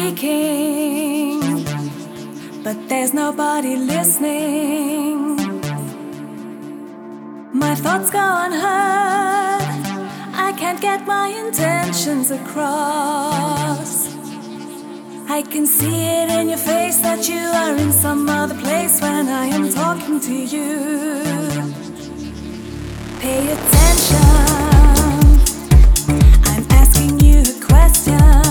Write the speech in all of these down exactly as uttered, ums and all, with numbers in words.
speaking, but there's nobody listening. My thoughts go unheard. I can't get my intentions across. I can see it in your face that you are in some other place when I am talking to you. Pay attention. I'm asking you a question.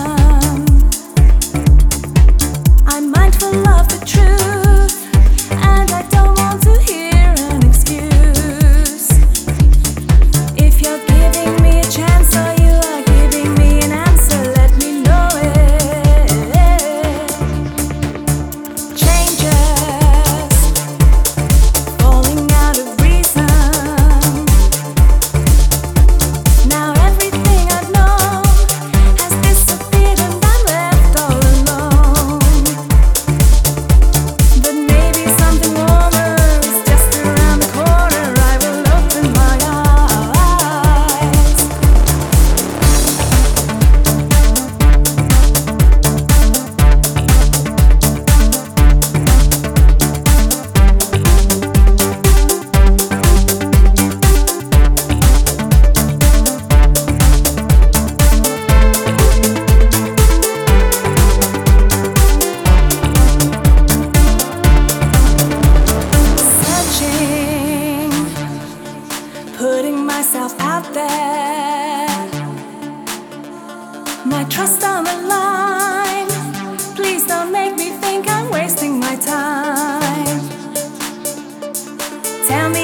I'm mindful of the truth, and I don't want to hear an excuse. If you're giving me a chance or you are giving me an answer, let me know it. Changes, falling out of reason. Now everything I've known has disappeared and I'm left all alone. But maybe something warmer is just around the corner. I will open my eyes. Searching, putting myself out there, my trust on the line. Please don't make me think I'm wasting my time. Tell me